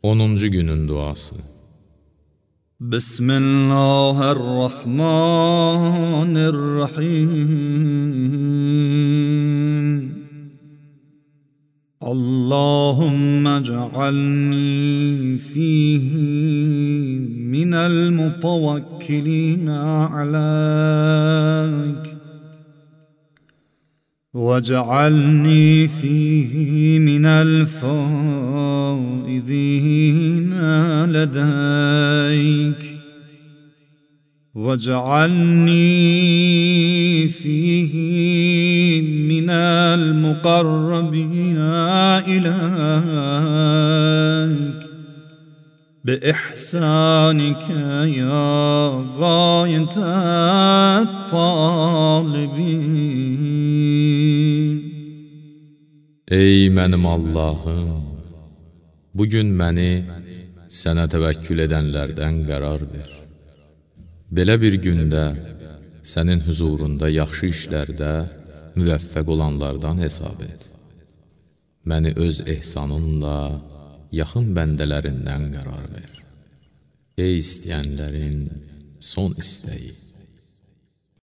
10-cu günün duası. Bismillahirrahmanirrahim. Allahümme ec'alni fihi minel mutavakkilina aleyk. واجعلني فيه من الفائزين لديك واجعلني فيه من المقربين إليك بإحسانك يا غاية الطالبين. Ey mənim Allahım, bugün məni sənə təvəkkül edənlərdən qərar ver. Belə bir gündə sənin huzurunda yaxşı işlərdə müvəffəq olanlardan hesab et. Məni öz ehsanınla yaxın bəndələrindən qərar ver. Ey istəyənlərin son istəyi.